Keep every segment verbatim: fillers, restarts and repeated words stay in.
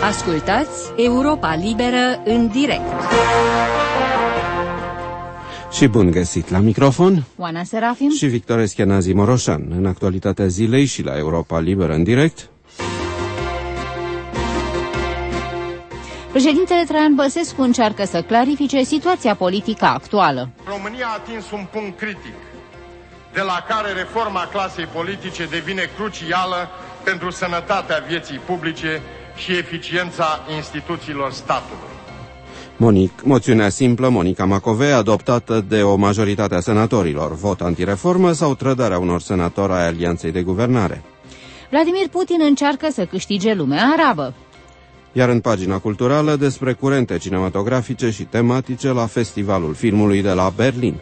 Ascultați Europa Liberă în direct. Și bun găsit la microfon, Oana Serafim și Victor Eschenazi Moroșan. În actualitatea zilei și la Europa Liberă în direct. Președintele Traian Băsescu încearcă să clarifice situația politică actuală. România a atins un punct critic, de la care reforma clasei politice devine crucială pentru sănătatea vieții publice și eficiența instituțiilor statului. Monic, moțiunea simplă Monica Macovei, adoptată de o majoritate a senatorilor, vot antireformă sau trădarea unor senatori ai Alianței de Guvernare. Vladimir Putin încearcă să câștige lumea arabă. Iar în pagina culturală despre curente cinematografice și tematice la Festivalul Filmului de la Berlin.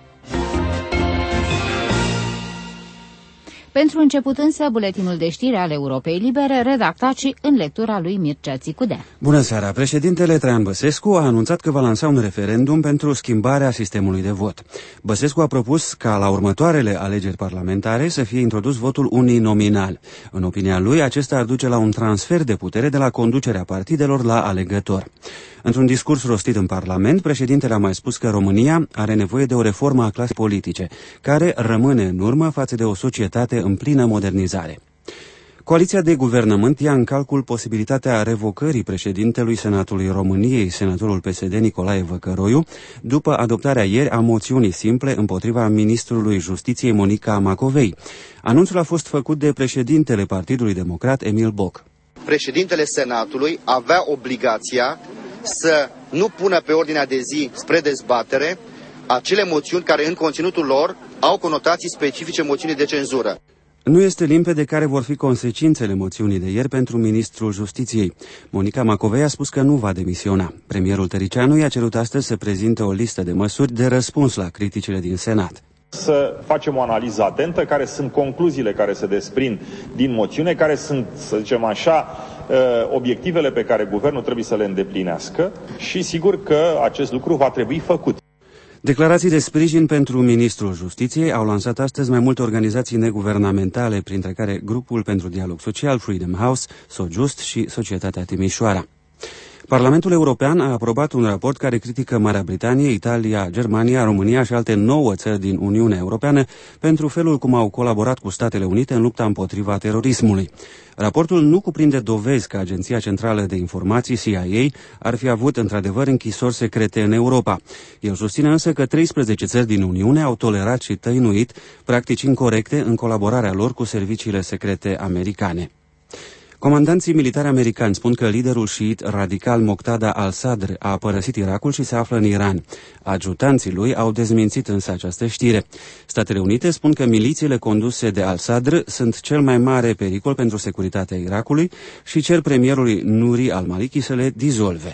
Pentru început însă, buletinul de știri al Europei Libere, redactat și în lectura lui Mircea Țicudea. Bună seara! Președintele Traian Băsescu a anunțat că va lansa un referendum pentru schimbarea sistemului de vot. Băsescu a propus ca la următoarele alegeri parlamentare să fie introdus votul uninominal. În opinia lui, acesta ar duce la un transfer de putere de la conducerea partidelor la alegător. Într-un discurs rostit în Parlament, președintele a mai spus că România are nevoie de o reformă a clasei politice, care rămâne în urmă față de o societate în plină modernizare. Coaliția de guvernământ ia în calcul posibilitatea revocării președintelui Senatului României, senatorul P S D Nicolae Văcăroiu, după adoptarea ieri a moțiunii simple împotriva ministrului Justiției Monica Macovei. Anunțul a fost făcut de președintele Partidului Democrat Emil Boc. Președintele Senatului avea obligația să nu pună pe ordinea de zi spre dezbatere acele moțiuni care în conținutul lor au conotații specifice moțiunii de cenzură. Nu este limpede care vor fi consecințele moțiunii de ieri pentru ministrul Justiției. Monica Macovei a spus că nu va demisiona. Premierul Tăricianu i-a cerut astăzi să prezinte o listă de măsuri de răspuns la criticile din Senat. Să facem o analiză atentă, care sunt concluziile care se desprind din moțiune, care sunt, să zicem așa, obiectivele pe care guvernul trebuie să le îndeplinească și sigur că acest lucru va trebui făcut. Declarații de sprijin pentru ministrul Justiției au lansat astăzi mai multe organizații neguvernamentale, printre care Grupul pentru Dialog Social, Freedom House, SoJust și Societatea Timișoara. Parlamentul European a aprobat un raport care critică Marea Britanie, Italia, Germania, România și alte nouă țări din Uniunea Europeană pentru felul cum au colaborat cu Statele Unite în lupta împotriva terorismului. Raportul nu cuprinde dovezi că Agenția Centrală de Informații, C I A, ar fi avut într-adevăr închisori secrete în Europa. El susține însă că treisprezece țări din Uniune au tolerat și tăinuit practici incorecte în colaborarea lor cu serviciile secrete americane. Comandanții militari americani spun că liderul șiit radical Moqtada al-Sadr a părăsit Irakul și se află în Iran. Ajutanții lui au dezmințit însă această știre. Statele Unite spun că milițiile conduse de al-Sadr sunt cel mai mare pericol pentru securitatea Irakului și cer premierului Nuri al-Maliki să le dizolve.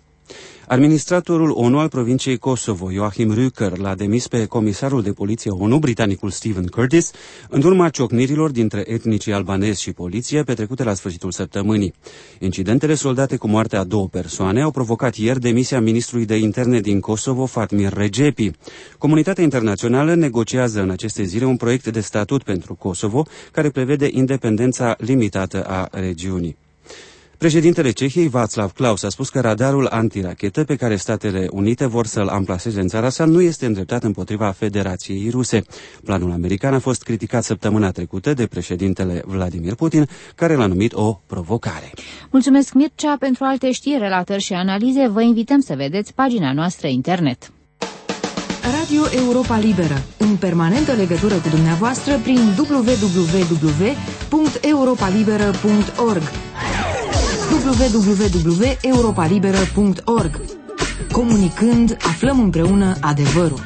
Administratorul ONU al provinciei Kosovo, Joachim Rücker, l-a demis pe comisarul de poliție ONU, britanicul Stephen Curtis, în urma ciocnirilor dintre etnicii albanezi și poliție petrecute la sfârșitul săptămânii. Incidentele soldate cu moartea a două persoane au provocat ieri demisia ministrului de interne din Kosovo, Fatmir Recepi. Comunitatea internațională negociază în aceste zile un proiect de statut pentru Kosovo, care prevede independența limitată a regiunii. Președintele Cehiei, Václav Klaus, a spus că radarul antirachetă pe care Statele Unite vor să-l amplaseze în țara sa nu este îndreptat împotriva Federației Ruse. Planul american a fost criticat săptămâna trecută de președintele Vladimir Putin, care l-a numit o provocare. Mulțumesc, Mircea. Pentru alte știri, relatări și analize, vă invităm să vedeți pagina noastră internet. Radio Europa Liberă, în permanentă legătură cu dumneavoastră prin w w w punct europa liberă punct org. w w w punct europa liberă punct org. Comunicând, aflăm împreună adevărul.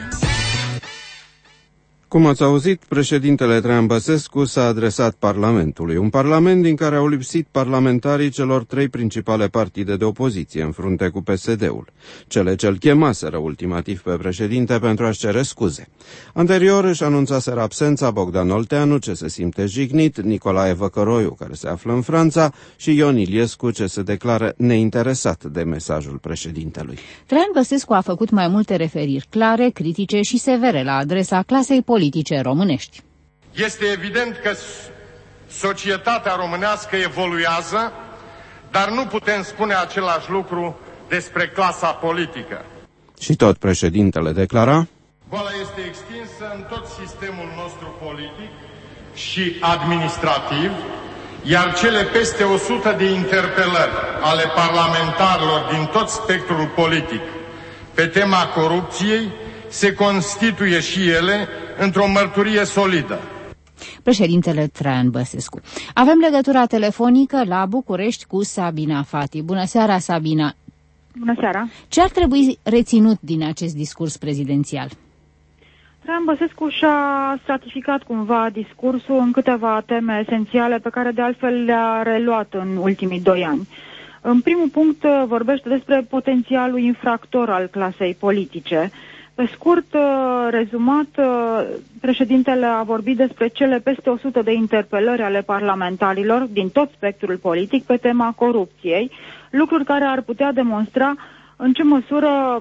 Cum ați auzit, președintele Traian Băsescu s-a adresat Parlamentului, un parlament din care au lipsit parlamentarii celor trei principale partide de opoziție în frunte cu P S D-ul, cele ce-l chemaseră ultimativ pe președinte pentru a-și cere scuze. Anterior își anunțaseră absența Bogdan Olteanu, ce se simte jignit, Nicolae Văcăroiu, care se află în Franța, și Ion Iliescu, ce se declară neinteresat de mesajul președintelui. Traian Băsescu a făcut mai multe referiri clare, critice și severe la adresa clasei politice politice românești. Este evident că societatea românească evoluează, Dar nu putem spune același lucru despre clasa politică. Și tot președintele declara: boala este extinsă în tot sistemul nostru politic și administrativ, iar cele peste o sută de interpelări ale parlamentarilor din tot spectrul politic pe tema corupției se constituie și ele într-o mărturie solidă. Președintele Traian Băsescu. Avem legătura telefonică la București cu Sabina Fati. Bună seara, Sabina! Bună seara! Ce ar trebui reținut din acest discurs prezidențial? Traian Băsescu și-a stratificat cumva discursul în câteva teme esențiale pe care de altfel le-a reluat în ultimii doi ani. În primul punct vorbește despre potențialul infractor al clasei politice. Pe scurt, rezumat, președintele a vorbit despre cele peste o sută de interpelări ale parlamentarilor din tot spectrul politic pe tema corupției, lucruri care ar putea demonstra în ce măsură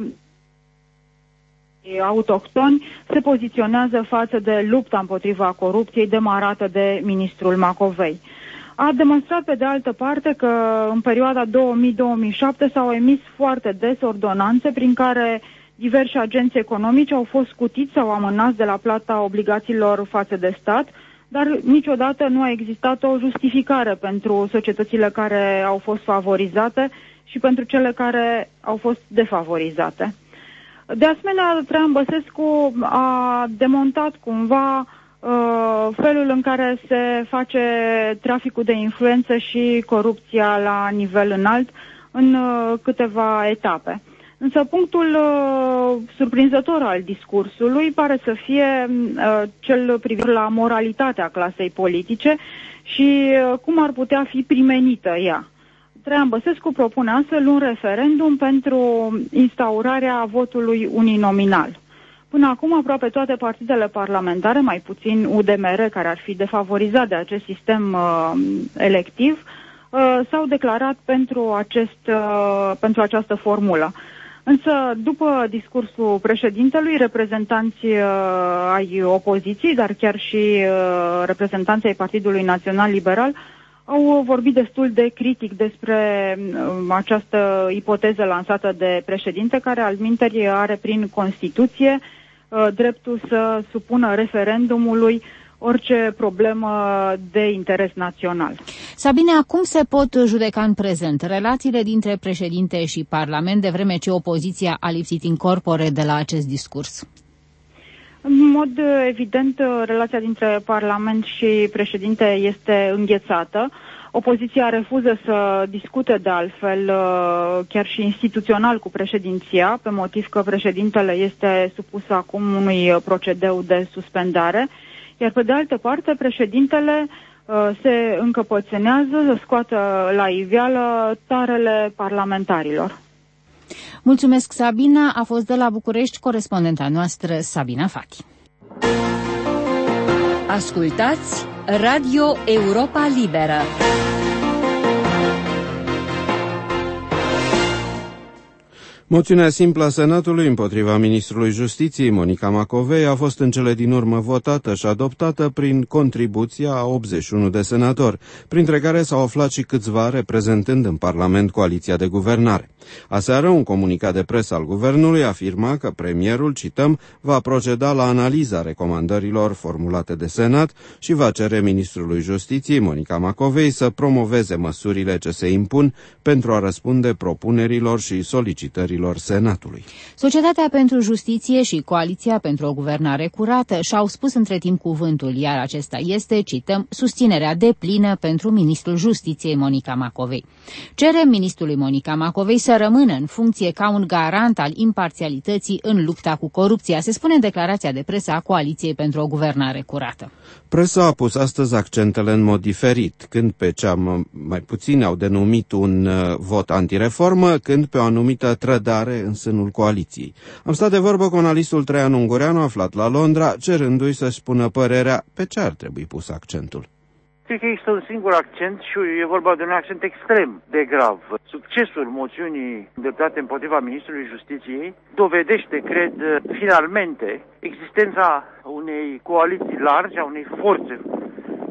autohtoni se poziționează față de lupta împotriva corupției demarată de ministrul Macovei. A demonstrat pe de altă parte că în perioada două mii - două mii șapte s-au emis foarte des ordonanțe prin care diversi agenți economici au fost scutiți sau amânați de la plata obligațiilor față de stat, dar niciodată nu a existat o justificare pentru societățile care au fost favorizate și pentru cele care au fost defavorizate. De asemenea, Traian Băsescu a demontat cumva uh, felul în care se face traficul de influență și corupția la nivel înalt în uh, câteva etape. Însă punctul uh, surprinzător al discursului pare să fie uh, cel privitor la moralitatea clasei politice și uh, cum ar putea fi primenită ea. Traian Băsescu propune astfel un referendum pentru instaurarea votului uninominal. Până acum, aproape toate partidele parlamentare, mai puțin U D M R, care ar fi defavorizat de acest sistem uh, electiv, uh, s-au declarat pentru, acest, uh, pentru această formulă. Însă, după discursul președintelui, reprezentanți uh, ai opoziției, dar chiar și uh, reprezentanții ai Partidului Național Liberal, au vorbit destul de critic despre uh, această ipoteză lansată de președinte, care altminteri are prin Constituție uh, dreptul să supună referendumului orice problemă de interes național. Sabine, cum se pot judeca în prezent relațiile dintre președinte și Parlament, de vreme ce opoziția a lipsit in corpore de la acest discurs? În mod evident, relația dintre Parlament și președinte este înghețată. Opoziția refuză să discute de altfel chiar și instituțional cu președinția, pe motiv că președintele este supus acum unui procedeu de suspendare. Iar pe de altă parte, președintele uh, se încăpățânează să scoată la iveală tarele parlamentarilor. Mulțumesc, Sabina. A fost de la București corespondenta noastră, Sabina Fati. Ascultați Radio Europa Liberă. Moțiunea simplă a Senatului împotriva ministrului Justiției, Monica Macovei, a fost în cele din urmă votată și adoptată prin contribuția a optzeci și unu de senatori, printre care s-au aflat și câțiva reprezentând în Parlament coaliția de guvernare. Aseară, un comunicat de presă al guvernului afirma că premierul, cităm, va proceda la analiza recomandărilor formulate de Senat și va cere ministrului Justiției, Monica Macovei, să promoveze măsurile ce se impun pentru a răspunde propunerilor și solicitărilor Senatului. Societatea pentru Justiție și Coaliția pentru o Guvernare Curată și-au spus între timp cuvântul, iar acesta este, cităm, susținerea deplină pentru ministrul Justiției, Monica Macovei. Cerem ministrului Monica Macovei să rămână în funcție ca un garant al imparțialității în lupta cu corupția, se spune în declarația de presă a Coaliției pentru o Guvernare Curată. Presa a pus astăzi accentele în mod diferit, când pe cea mai puțin au denumit un uh, vot antireformă, când pe o anumită trădare în sânul coaliției. Am stat de vorbă cu analistul Traian Ungureanu, aflat la Londra, cerându-i să-și spună părerea pe ce ar trebui pus accentul. Cred că există un singur accent și e vorba de un accent extrem de grav. Succesul moțiunii îndreptate împotriva ministrului Justiției dovedește, cred, finalmente existența unei coaliții largi, a unei forțe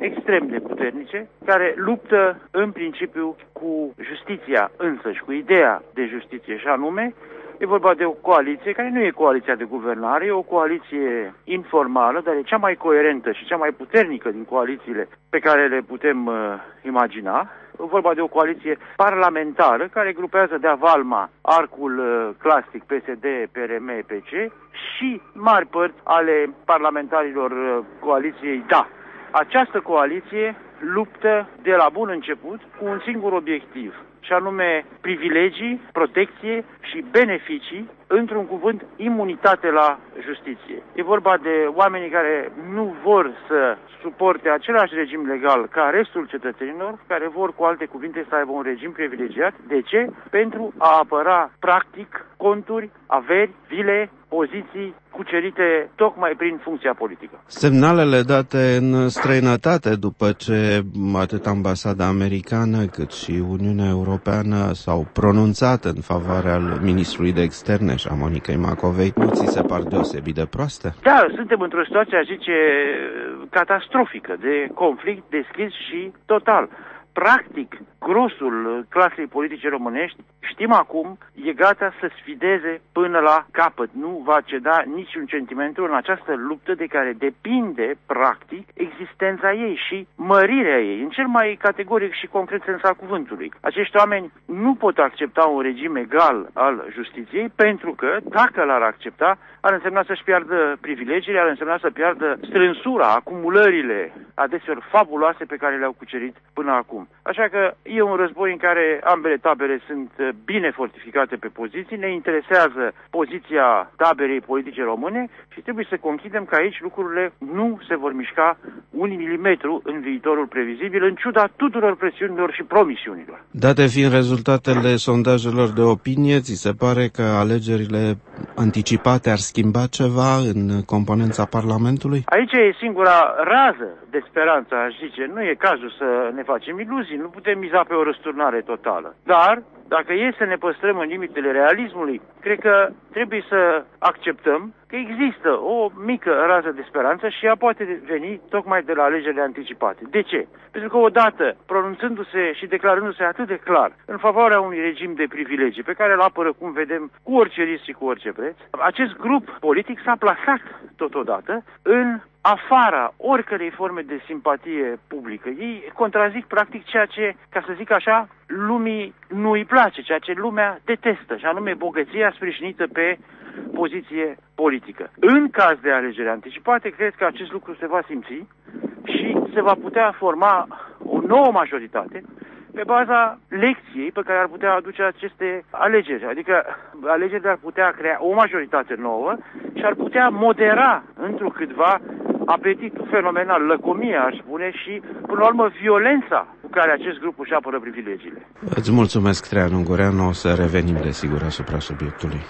extrem de puternice, care luptă în principiu cu justiția însăși, cu ideea de justiție, și anume e vorba de o coaliție care nu e coaliția de guvernare, e o coaliție informală, dar e cea mai coerentă și cea mai puternică din coalițiile pe care le putem uh, imagina. E vorba de o coaliție parlamentară care grupează de avalma arcul uh, clasic P S D, P R M, P C și mari părți ale parlamentarilor uh, coaliției D A. Această coaliție luptă de la bun început cu un singur obiectiv, și anume privilegii, protecție și beneficii, într-un cuvânt, imunitate la justiție. E vorba de oamenii care nu vor să suporte același regim legal ca restul cetățenilor, care vor, cu alte cuvinte, să aibă un regim privilegiat. De ce? Pentru a apăra, practic, conturi, averi, vile, poziții cucerite tocmai prin funcția politică. Semnalele date în străinătate după ce atât ambasada americană cât și Uniunea Europeană s-au pronunțat în favoarea ministrului de externe și a Monicăi Macovei, nu ți se par deosebit de proaste? Da, suntem într-o situație, aș zice, catastrofică, de conflict deschis și total. Practic, grosul clasei politice românești, știm acum, e gata să sfideze până la capăt. Nu va ceda niciun centimetru în această luptă de care depinde, practic, existența ei și mărirea ei, în cel mai categoric și concret sens al cuvântului. Acești oameni nu pot accepta un regim egal al justiției, pentru că, dacă l-ar accepta, ar însemna să-și piardă privilegiile, ar însemna să piardă strânsura, acumulările, adeseori fabuloase, pe care le-au cucerit până acum. Așa că e un război în care ambele tabere sunt bine fortificate pe poziții, ne interesează poziția taberei politice române și trebuie să conchidem că aici lucrurile nu se vor mișca un milimetru în viitorul previzibil, în ciuda tuturor presiunilor și promisiunilor. Date fiind rezultatele sondajelor de opinie, ți se pare că alegerile anticipate ar schimba ceva în componența Parlamentului? Aici e singura rază de speranță, aș zice. Nu e cazul să ne facem iluzii, nu putem miza pe o răsturnare totală. Dar, dacă e să ne păstrăm în limitele realismului, cred că trebuie să acceptăm că există o mică rază de speranță și ea poate veni tocmai de la alegerile anticipate. De ce? Pentru că odată, pronunțându-se și declarându-se atât de clar în favoarea unui regim de privilegii pe care îl apără, cum vedem, cu orice risc și cu orice preț, acest grup politic s-a plasat totodată în afara oricărei forme de simpatie publică. Ei contrazic practic ceea ce, ca să zic așa, lumii nu îi place, ceea ce lumea detestă, și anume bogăția sprijinită pe poziție politică. În caz de alegeri anticipate, cred că acest lucru se va simți și se va putea forma o nouă majoritate pe baza lecției pe care ar putea aduce aceste alegeri. Adică alegerile ar putea crea o majoritate nouă și ar putea modera întrucâtva apetitul fenomenal, lăcomia, aș spune, și, până la urmă, violența cu care acest grup își apără privilegiile. Îți mulțumesc, Traian Ungureanu, o să revenim, desigur, asupra subiectului.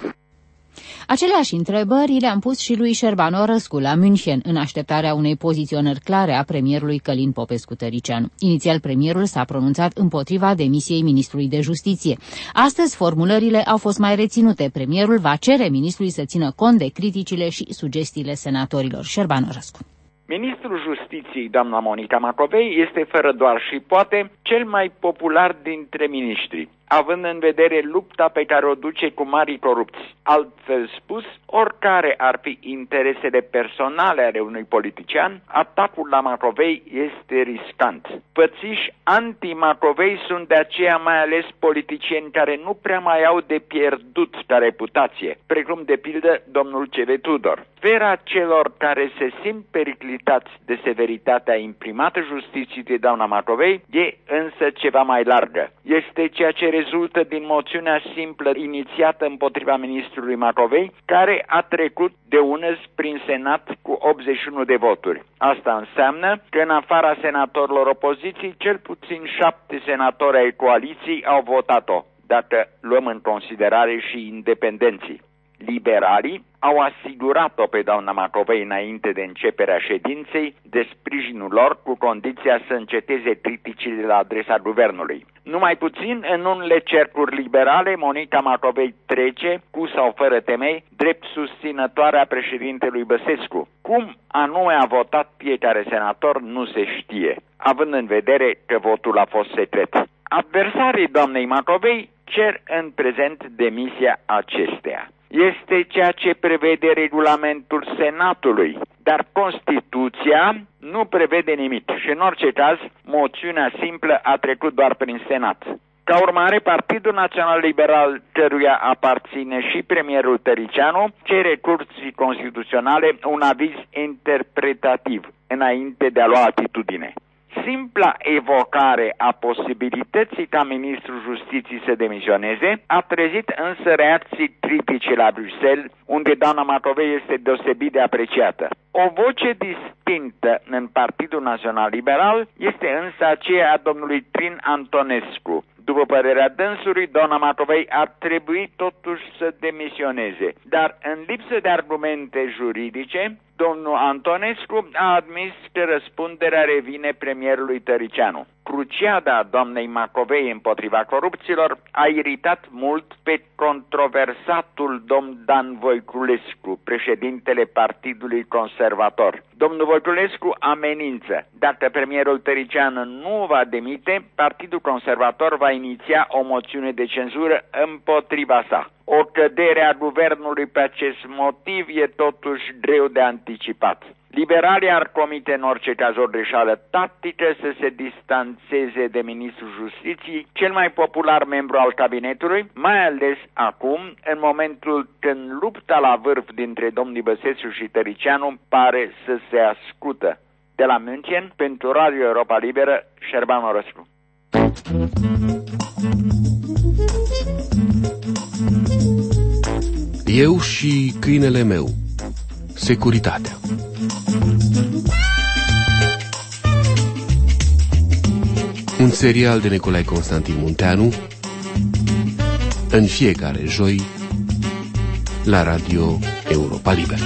Aceleași întrebări le-am pus și lui Șerban Orăscu la München, în așteptarea unei poziționări clare a premierului Călin Popescu-Tăricianu. Inițial, premierul s-a pronunțat împotriva demisiei ministrului de justiție. Astăzi, formulările au fost mai reținute. Premierul va cere ministrului să țină cont de criticile și sugestiile senatorilor. Șerban Orăscu. Ministrul Justiției, doamna Monica Macovei, este fără doar și poate cel mai popular dintre miniștri, având în vedere lupta pe care o duce cu marii corupți. Altfel spus, oricare ar fi interesele personale ale unui politician, atacul la Macovei este riscant. Pățiși anti-Macovei sunt de aceea mai ales politicieni care nu prea mai au de pierdut ca reputație, precum de pildă domnul C V Tudor. Sfera celor care se simt periclitați de severitatea imprimată justiției de doamna Macovei e însă ceva mai largă. Este ceea ce rezultă din moțiunea simplă inițiată împotriva ministrului Macovei, care a trecut de unăs prin Senat cu optzeci și unu de voturi. Asta înseamnă că în afara senatorilor opoziției, cel puțin șapte senatori ai coaliției au votat-o, dacă luăm în considerare și independenții. Liberalii au asigurat-o pe doamna Macovei înainte de începerea ședinței de sprijinul lor, cu condiția să înceteze criticile la adresa guvernului. Numai puțin, în unele cercuri liberale, Monica Macovei trece, cu sau fără temei, drept susținătoarea președintelui Băsescu. Cu Cum anume a votat fiecare senator nu se știe, având în vedere că votul a fost secret. Adversarii doamnei Macovei cer în prezent demisia acesteia. Este ceea ce prevede regulamentul Senatului, dar Constituția nu prevede nimic și în orice caz moțiunea simplă a trecut doar prin Senat. Ca urmare, Partidul Național Liberal, căruia aparține și premierul Tăricianu, cere Curții Constituționale un aviz interpretativ înainte de a lua atitudine. Simpla evocare a posibilității ca ministrul Justiției să demisioneze a trezit însă reacții critice la Bruxelles, unde doamna Macovei este deosebit de apreciată. O voce distinctă în Partidul Național Liberal este însă aceea a domnului Trin Antonescu. După părerea dânsului, doamna Macovei ar trebui totuși să demisioneze, dar în lipsă de argumente juridice, domnul Antonescu a admis că răspunderea revine premierului Tăricianu. Cruciada doamnei Macovei împotriva corupților a iritat mult pe controversatul domn Dan Voiculescu, președintele Partidului Conservator. Domnul Voiculescu amenință: dacă premierul Tăricianu nu va demite, Partidul Conservator va iniția o moțiune de cenzură împotriva sa. O cădere a guvernului pe acest motiv e totuși greu de anticipat. Liberalii ar comite în orice caz o greșeală tactică să se distanțeze de ministrul Justiției, cel mai popular membru al cabinetului, mai ales acum, în momentul când lupta la vârf dintre domnii Băsescu și Tăricianu pare să se ascută. De la München, pentru Radio Europa Liberă, Șerban Orăscu. Eu și câinele meu. Securitatea. Un serial de Nicolae Constantin Munteanu, în fiecare joi la Radio Europa Liberă.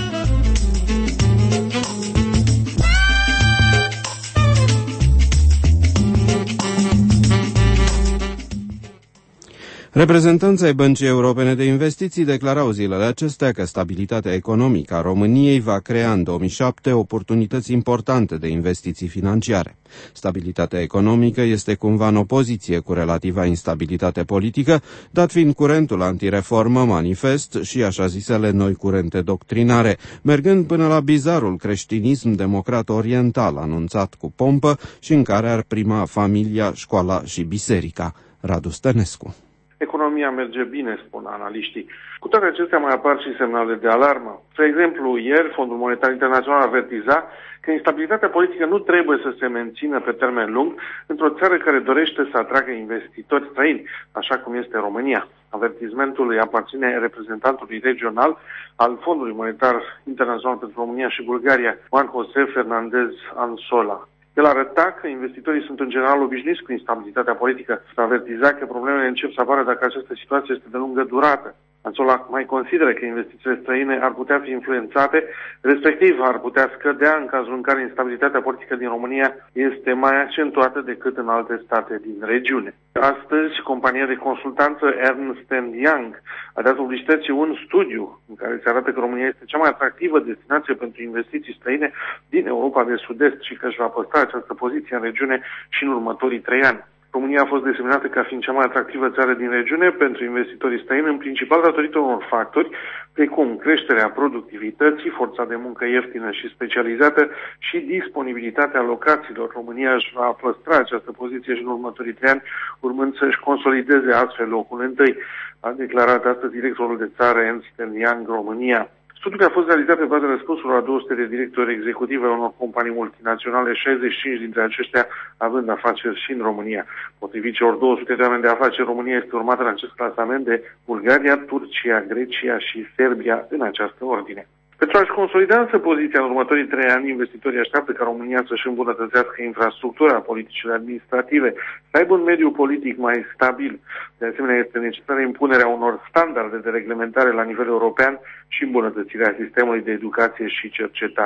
Reprezentanții ai Băncii Europene de Investiții declarau zilele acestea că stabilitatea economică a României va crea în două mii șapte oportunități importante de investiții financiare. Stabilitatea economică este cumva în opoziție cu relativa instabilitate politică, dat fiind curentul antireformă manifest și așa zisele noi curente doctrinare, mergând până la bizarul creștinism democrat oriental anunțat cu pompă și în care ar prima familia, școala și biserica. Radu Stănescu. Economia merge bine, spun analiștii. Cu toate acestea mai apar și semnale de alarmă. Spre exemplu, ieri Fondul Monetar Internațional avertiza că instabilitatea politică nu trebuie să se mențină pe termen lung într-o țară care dorește să atragă investitori străini, așa cum este România. Avertismentul îi aparține reprezentantului regional al Fondului Monetar Internațional pentru România și Bulgaria, Juan José Fernández Ansola. El arăta că investitorii sunt în general obișnuiți cu instabilitatea politică. S-a avertizat că problemele încep să apară dacă această situație este de lungă durată. Ansola mai consideră că investițiile străine ar putea fi influențate, respectiv ar putea scădea în cazul în care instabilitatea politică din România este mai accentuată decât în alte state din regiune. Astăzi, compania de consultanță Ernst and Young a dat publicității un studiu în care se arată că România este cea mai atractivă destinație pentru investiții străine din Europa de Sud-Est și că își va păstra această poziție în regiune și în următorii trei ani. România a fost desemnată ca fiind cea mai atractivă țară din regiune pentru investitorii străini, în principal datorită unor factori, precum creșterea productivității, forța de muncă ieftină și specializată și disponibilitatea locațiilor. România își va păstra această poziție și în următorii trei ani, urmând să-și consolideze astfel locul întâi, a declarat astăzi directorul de țară Ernst and Young România. Studiul a fost realizat pe baza răspunsurilor a două sute de directori executivi ai unor companii multinaționale, șaizeci și cinci dintre aceștia având afaceri și în România. Potrivit celor două sute de oameni de afaceri, România este urmată în acest clasament de Bulgaria, Turcia, Grecia și Serbia în această ordine. Pentru a-și consolida însă poziția în următorii trei ani, investitorii așteaptă ca România să-și îmbunătățească infrastructura, politicile administrative, să aibă un mediu politic mai stabil. De asemenea, este necesară impunerea unor standarde de reglementare la nivel european și îmbunătățirea sistemului de educație și cercetare.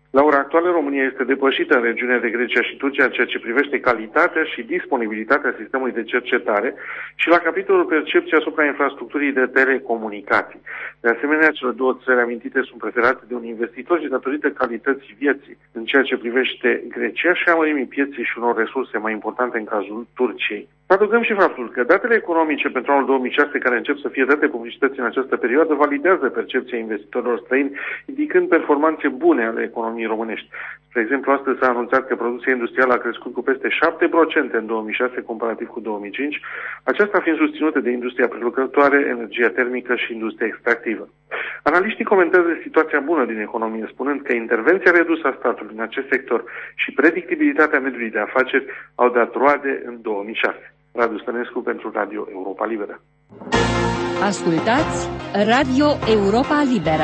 La ora actuală, România este depășită în regiunea de Grecia și Turcia în ceea ce privește calitatea și disponibilitatea sistemului de cercetare și la capitolul percepție asupra infrastructurii de telecomunicații. De asemenea, cele două țări amintite sunt preferate de un investitor și datorită calității vieții în ceea ce privește Grecia și a mărimii pieței și unor resurse mai importante în cazul Turciei. Adăugăm și faptul că datele economice pentru anul două mii șase, care încep să fie date publicității în această perioadă, validează percepția investitorilor străini, indicând performanțe bune ale economiei românești. Spre exemplu, astăzi s-a anunțat că producția industrială a crescut cu peste șapte la sută în două mii șase, comparativ cu două mii cinci, aceasta fiind susținută de industria prelucrătoare, energia termică și industria extractivă. Analiștii comentează situația bună din economie, spunând că intervenția redusă a statului în acest sector și predictibilitatea mediului de afaceri au dat roade în două mii șase. Radu Stănescu pentru Radio Europa Liberă. Ascultați Radio Europa Liberă.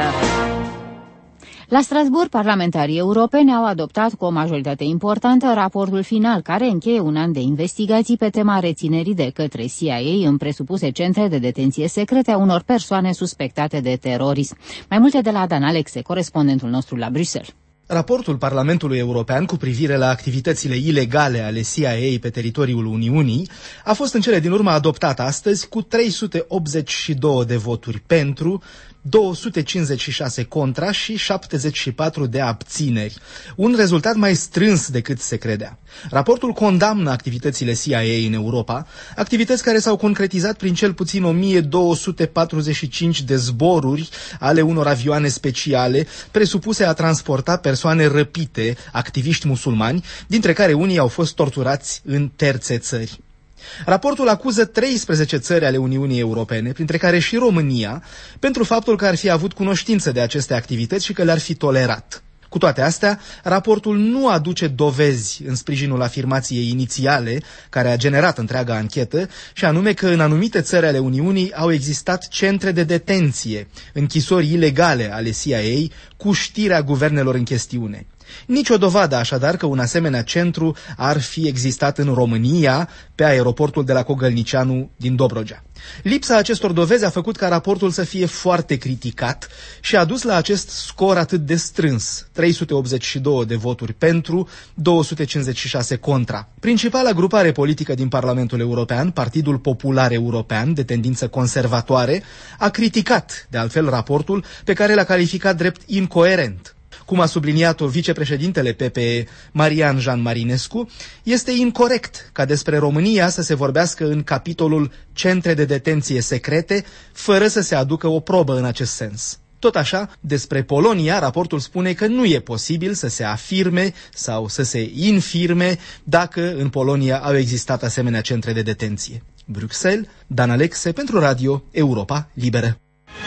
La Strasbourg, parlamentarii europeni au adoptat cu o majoritate importantă raportul final care încheie un an de investigații pe tema reținerii de către C I A în presupuse centre de detenție secrete a unor persoane suspectate de terorism. Mai multe de la Dan Alexe, corespondentul nostru la Bruxelles. Raportul Parlamentului European cu privire la activitățile ilegale ale C I A pe teritoriul Uniunii a fost în cele din urmă adoptat astăzi cu trei sute optzeci și doi de voturi pentru, două sute cincizeci și șase contra și șaptezeci și patru de abțineri. Un rezultat mai strâns decât se credea. Raportul condamnă activitățile C I A în Europa, activități care s-au concretizat prin cel puțin o mie două sute patruzeci și cinci de zboruri ale unor avioane speciale presupuse a transporta persoane răpite, activiști musulmani, dintre care unii au fost torturați în terțe țări. Raportul acuză treisprezece țări ale Uniunii Europene, printre care și România, pentru faptul că ar fi avut cunoștință de aceste activități și că le-ar fi tolerat. Cu toate astea, raportul nu aduce dovezi în sprijinul afirmației inițiale care a generat întreaga anchetă, și anume că în anumite țări ale Uniunii au existat centre de detenție, închisori ilegale ale C I A, cu știrea guvernelor în chestiune. Nici o dovadă așadar că un asemenea centru ar fi existat în România, pe aeroportul de la Cogălnicianu din Dobrogea. Lipsa acestor dovezi a făcut ca raportul să fie foarte criticat și a dus la acest scor atât de strâns, trei sute optzeci și doi de voturi pentru, două sute cincizeci și șase contra. Principala grupare politică din Parlamentul European, Partidul Popular European, de tendință conservatoare, a criticat, de altfel, raportul pe care l-a calificat drept incoerent. Cum a subliniat-o vicepreședintele P P E, Marian Jean Marinescu, este incorect ca despre România să se vorbească în capitolul centre de detenție secrete, fără să se aducă o probă în acest sens. Tot așa, despre Polonia, raportul spune că nu e posibil să se afirme sau să se infirme dacă în Polonia au existat asemenea centre de detenție. Bruxelles, Dan Alexe pentru Radio Europa Liberă.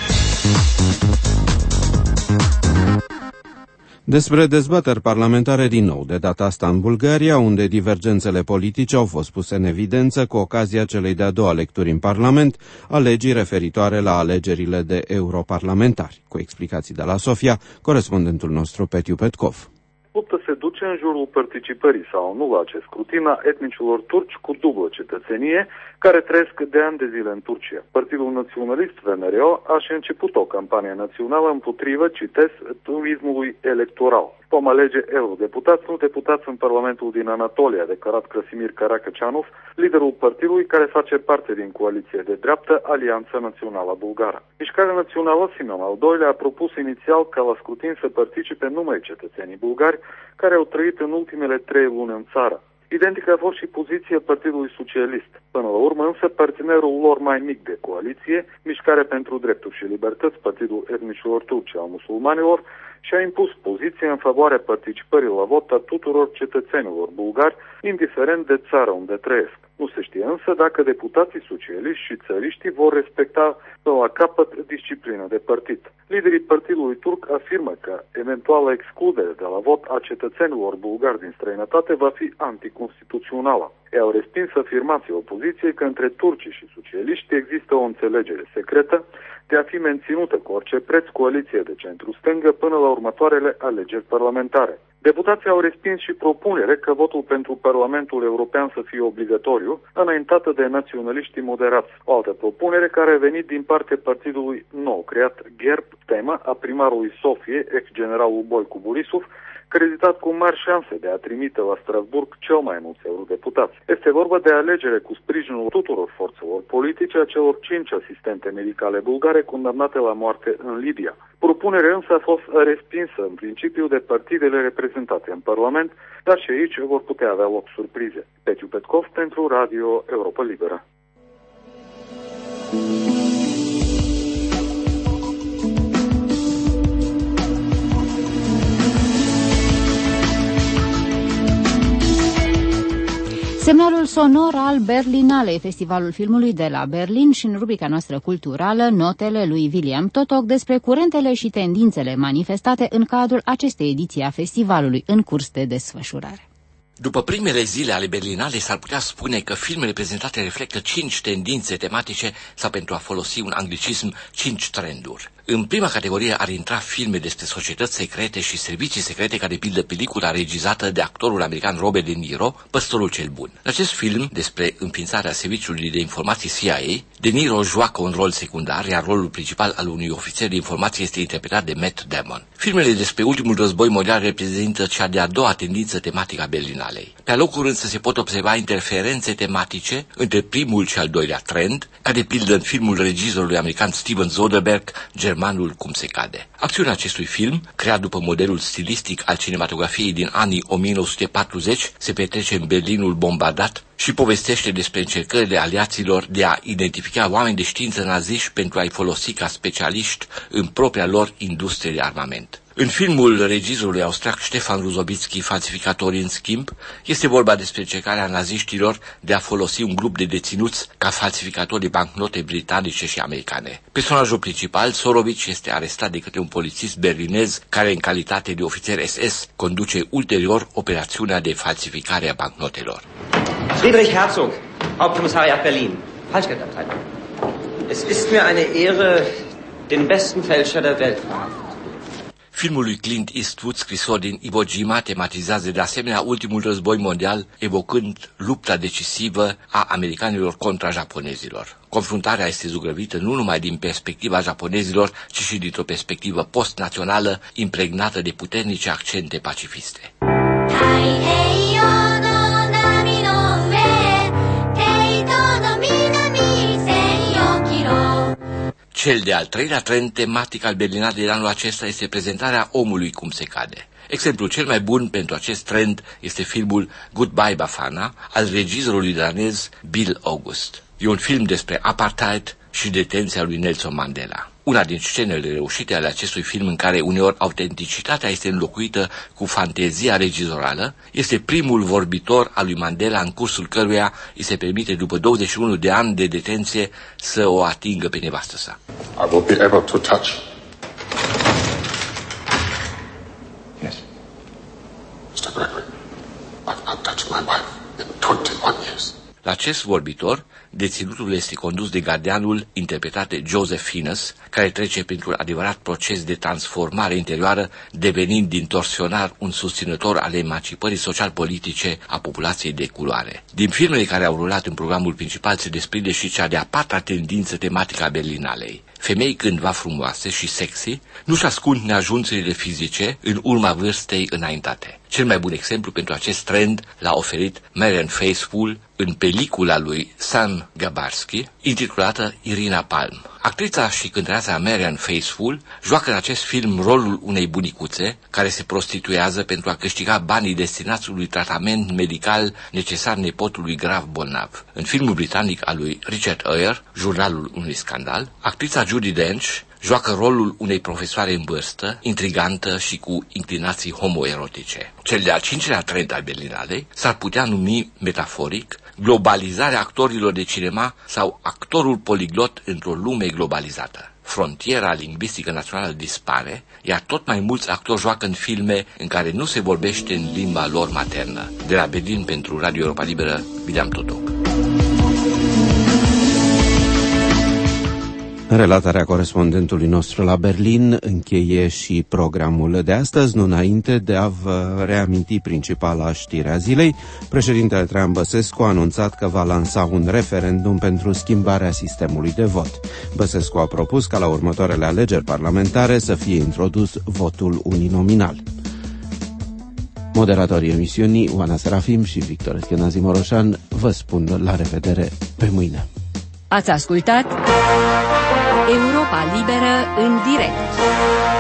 Despre dezbateri parlamentare din nou, de data asta în Bulgaria, unde divergențele politice au fost puse în evidență cu ocazia celei de-a doua lecturi în Parlament a legii referitoare la alegerile de europarlamentari. Cu explicații de la Sofia, corespondentul nostru Petiu Petkov. Luptă se duce în jurul participării sau nu la acest scrutin a etnicilor turci cu dublă cetățenie care trăiesc de ani de zile în Turcia. Partidul naționalist V N R O a și început o campanie națională împotrivă, citesc, turismului electoral. Vom alege eurodeputați, nu deputați în Parlamentul din Anatolia, a declarat Krasimir Karakacianov, liderul partidului care face parte din coaliție de dreaptă Alianța Națională Bulgară. Mișcarea Națională Simeon al doilea a propus inițial ca la scrutin să participe numai cetățenii bulgari care au trăit în ultimele trei luni în țară. Identică a fost și poziția Partidului Socialist. Până la urmă, însă, partenerul lor mai mic de coaliție, Mișcarea pentru Drepturi și Libertăți, Partidul Etnicilor Turci al Musulmanilor, și-a impus poziția în favoarea participării la vot a tuturor cetățenilor bulgari, indiferent de țara unde trăiesc. Nu se știe însă dacă deputații socialiști și țăriștii vor respecta la capăt disciplina de partid. Liderii partidului turc afirmă că eventuala excludere de la vot a cetățenilor bulgari din străinătate va fi anticonstituțională. Ei au respins afirmația opoziției că între turcii și socialiști există o înțelegere secretă de a fi menținută cu orice preț coaliție de centru-stângă până la următoarele alegeri parlamentare. Deputații au respins și propunere că votul pentru Parlamentul European să fie obligatoriu, înaintată de naționaliștii moderați. O altă propunere care a venit din partea partidului nou creat, GERB, tema a primarului Sofie, ex-generalul Boicu Borisov, creditat cu mari șanse de a trimite la Strasburg cel mai mulți eurodeputați. Este vorba de alegere cu sprijinul tuturor forțelor politice a celor cinci asistente medicale bulgare condamnate la moarte în Libia. Propunerea însă a fost respinsă în principiu de partidele reprezentate în Parlament, dar și aici vor putea avea loc surprize. Petiu Petkov pentru Radio Europa Liberă. Semnalul sonor al Berlinale, festivalul filmului de la Berlin, și în rubrica noastră culturală, notele lui William Totoc despre curentele și tendințele manifestate în cadrul acestei ediții a festivalului în curs de desfășurare. După primele zile ale Berlinale, s-ar putea spune că filmele prezentate reflectă cinci tendințe tematice sau, pentru a folosi un anglicism, cinci trenduri. În prima categorie ar intra filme despre societăți secrete și servicii secrete, ca de pildă pelicula regizată de actorul american Robert De Niro, Păstorul cel bun. În acest film, despre înființarea serviciului de informații C I A, De Niro joacă un rol secundar, iar rolul principal al unui ofițer de informații este interpretat de Matt Damon. Filmele despre ultimul război mondial reprezintă cea de-a doua tendință tematică a Berlinalei. Pe alocuri însă se pot observa interferențe tematice între primul și al doilea trend, ca de pildă în filmul regizorului american Steven Soderbergh, Germanul cum se cade. Acțiunea acestui film, creat după modelul stilistic al cinematografiei din anii o mie nouă sute patruzeci, se petrece în Berlinul bombardat și povestește despre încercările aliaților de a identifica oameni de știință naziști pentru a-i folosi ca specialiști în propria lor industrie de armament. În filmul regizorului austriac Stefan Ruzobitski, Falsificatorii în schimb, este vorba despre încercarea naziștilor de a folosi un grup de deținuți ca falsificatori de bancnote britanice și americane. Personajul principal, Sorovic, este arestat de către un polițist berlinez care, în calitate de ofițer S S, conduce ulterior operațiunea de falsificare a bancnotelor. Friedrich Herzog, Hauptkommissariat Berlin, Falschgeldabteilung. Es ist mir eine Ehre, den besten Fälscher der Welt zu verhaften. Filmul lui Clint Eastwood, Scrisori din Iwo Jima, tematizează de asemenea ultimul război mondial, evocând lupta decisivă a americanilor contra japonezilor. Confruntarea este zugrăvită nu numai din perspectiva japonezilor, ci și dintr-o perspectivă post-națională impregnată de puternice accente pacifiste. Cel de-al treilea trend tematic al Berlinalei de anul acesta este prezentarea omului cum se cade. Exemplul cel mai bun pentru acest trend este filmul Goodbye Bafana al regizorului danez Bill August. E un film despre apartheid și detenția lui Nelson Mandela. Una din scenele reușite ale acestui film, în care uneori autenticitatea este înlocuită cu fantezia regizorală, este primul vorbitor al lui Mandela, în cursul căruia îi se permite, după douăzeci și unu de ani de detenție, să o atingă pe nevastă sa. I will be able to touch. Yes. mister Gregory, I've not touched my wife in twenty-one years. La acest vorbitor, deținutul este condus de gardianul interpretat de Joseph Fiennes, care trece printr-un adevărat proces de transformare interioară, devenind din torsionar un susținător al emancipării social-politice a populației de culoare. Din filmele care au rulat în programul principal se desprinde și cea de-a patra tendință tematică a Berlinalei. Femei cândva frumoase și sexy nu-și ascund neajunsurile fizice în urma vârstei înaintate. Cel mai bun exemplu pentru acest trend l-a oferit Marianne Faithfull în pelicula lui Sam Gabarski, intitulată Irina Palm. Actrița și cântăreața Marianne Faithfull joacă în acest film rolul unei bunicuțe care se prostituează pentru a câștiga banii destinați unui tratament medical necesar nepotului grav bolnav. În filmul britanic al lui Richard Eyre, Jurnalul unui scandal, actrița Judi Dench joacă rolul unei profesoare în vârstă, intrigantă și cu inclinații homoerotice. Cel de-al cincilea trend al Berlinalei s-ar putea numi metaforic globalizarea actorilor de cinema sau actorul poliglot într-o lume globalizată. Frontiera lingvistică națională dispare, iar tot mai mulți actori joacă în filme în care nu se vorbește în limba lor maternă. De la Berlin, pentru Radio Europa Liberă, William Totoc. Relatarea corespondentului nostru la Berlin încheie și programul de astăzi, nu înainte de a vă reaminti principala știre a zilei. Președintele Traian Băsescu a anunțat că va lansa un referendum pentru schimbarea sistemului de vot. Băsescu a propus ca la următoarele alegeri parlamentare să fie introdus votul uninominal. Moderatorii emisiunii, Oana Serafim și Victor Eschenazi Moroșan, vă spun la revedere pe mâine. Ați ascultat Europa Liberă în direct.